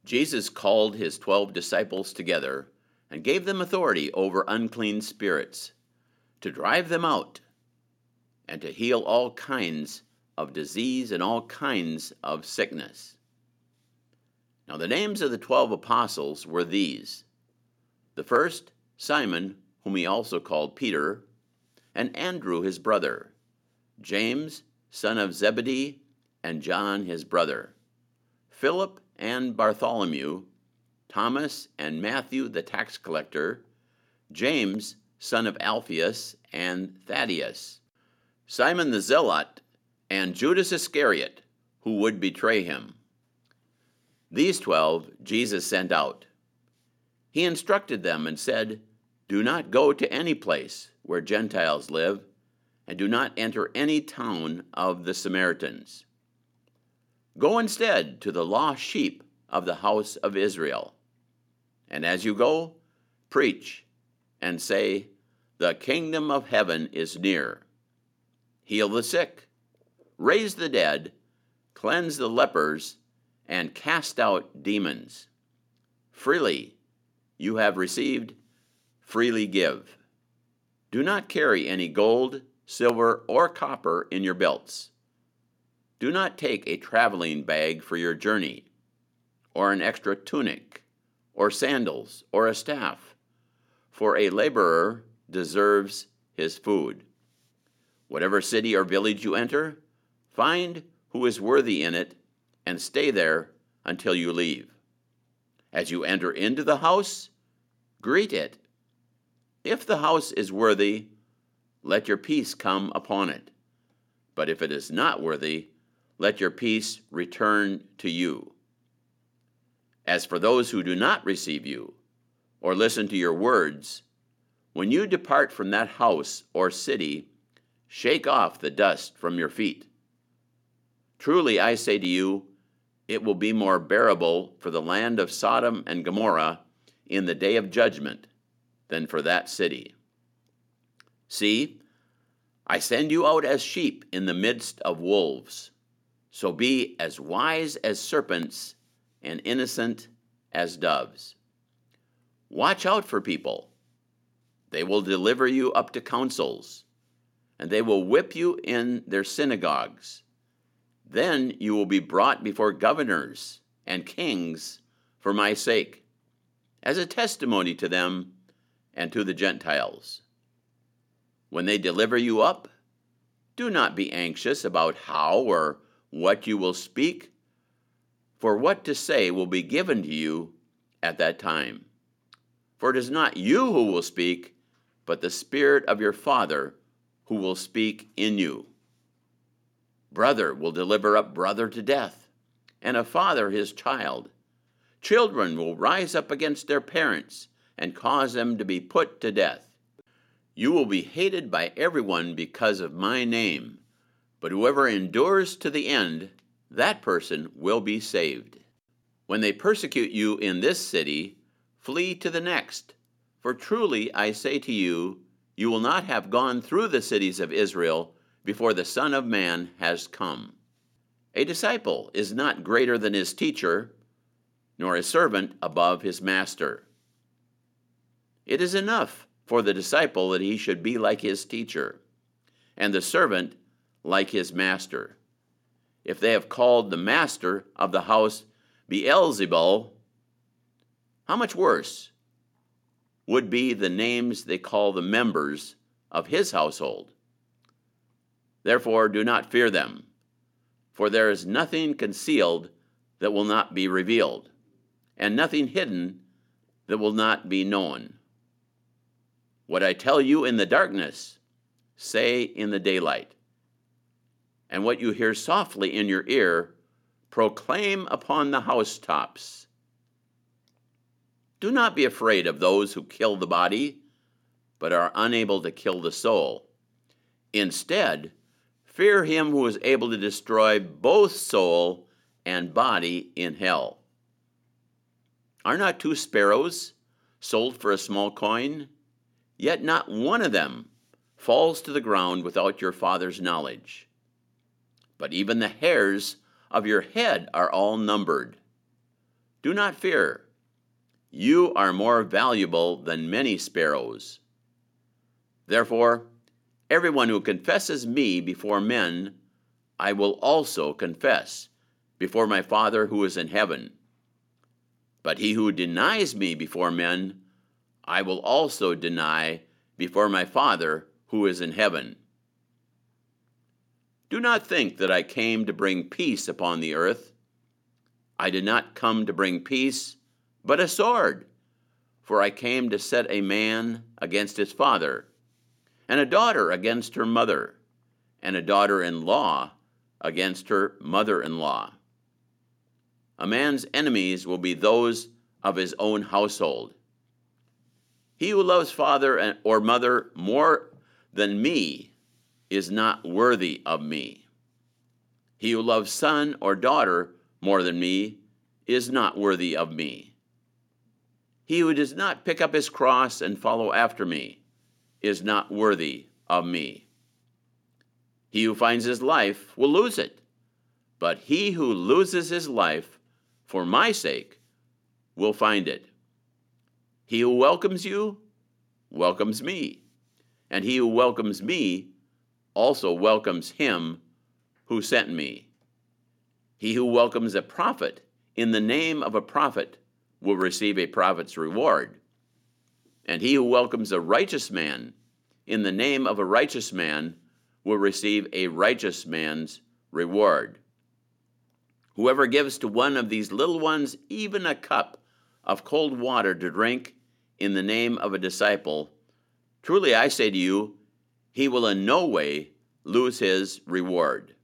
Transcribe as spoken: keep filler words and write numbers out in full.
Jesus called his twelve disciples together and gave them authority over unclean spirits, to drive them out, and to heal all kinds of disease and all kinds of sickness. Now the names of the twelve apostles were these: the first, Simon, whom he also called Peter, and Andrew his brother, James, son of Zebedee, and John his brother, Philip and Bartholomew, Thomas and Matthew the tax collector, James, son of Alphaeus, and Thaddeus, Simon the Zealot, and Judas Iscariot, who would betray him. These twelve Jesus sent out. He instructed them and said, "Do not go to any place where Gentiles live, and do not enter any town of the Samaritans. Go instead to the lost sheep of the house of Israel. And as you go, preach and say, 'The kingdom of heaven is near.' Heal the sick, raise the dead, cleanse the lepers, and cast out demons. Freely you have received, freely give. Do not carry any gold, silver, or copper in your belts. Do not take a traveling bag for your journey, or an extra tunic, or sandals, or a staff, for a laborer deserves his food. Whatever city or village you enter, find who is worthy in it, and stay there until you leave. As you enter into the house, greet it. If the house is worthy, let your peace come upon it. But if it is not worthy, let your peace return to you. As for those who do not receive you or listen to your words, when you depart from that house or city, shake off the dust from your feet. Truly I say to you, it will be more bearable for the land of Sodom and Gomorrah in the day of judgment than for that city. See, I send you out as sheep in the midst of wolves. So be as wise as serpents and innocent as doves. Watch out for people. They will deliver you up to councils, and they will whip you in their synagogues. Then you will be brought before governors and kings for my sake, as a testimony to them and to the Gentiles. When they deliver you up, do not be anxious about how or what you will speak, for what to say will be given to you at that time. For it is not you who will speak, but the Spirit of your Father who will speak in you. Brother will deliver up brother to death, and a father his child. Children will rise up against their parents and cause them to be put to death. You will be hated by everyone because of my name, but whoever endures to the end, that person will be saved. When they persecute you in this city, flee to the next. For truly I say to you, you will not have gone through the cities of Israel before the Son of Man has come. A disciple is not greater than his teacher, nor a servant above his master. It is enough for the disciple that he should be like his teacher, and the servant like his master. If they have called the master of the house Beelzebul, how much worse would be the names they call the members of his household? Therefore do not fear them, for there is nothing concealed that will not be revealed, and nothing hidden that will not be known. What I tell you in the darkness, say in the daylight. And what you hear softly in your ear, proclaim upon the housetops. Do not be afraid of those who kill the body, but are unable to kill the soul. Instead, fear him who is able to destroy both soul and body in hell. Are not two sparrows sold for a small coin? Yet not one of them falls to the ground without your Father's knowledge. But even the hairs of your head are all numbered. Do not fear. You are more valuable than many sparrows. Therefore, everyone who confesses me before men, I will also confess before my Father who is in heaven. But he who denies me before men, I will also deny before my Father who is in heaven. Do not think that I came to bring peace upon the earth. I did not come to bring peace, but a sword. For I came to set a man against his father, and a daughter against her mother, and a daughter-in-law against her mother-in-law. A man's enemies will be those of his own household. He who loves father or mother more than me is not worthy of me. He who loves son or daughter more than me is not worthy of me. He who does not pick up his cross and follow after me is not worthy of me. He who finds his life will lose it, but he who loses his life for my sake will find it. He who welcomes you welcomes me, and he who welcomes me also welcomes him who sent me. He who welcomes a prophet in the name of a prophet will receive a prophet's reward, and he who welcomes a righteous man in the name of a righteous man will receive a righteous man's reward. Whoever gives to one of these little ones even a cup of cold water to drink in the name of a disciple, truly I say to you, he will in no way lose his reward.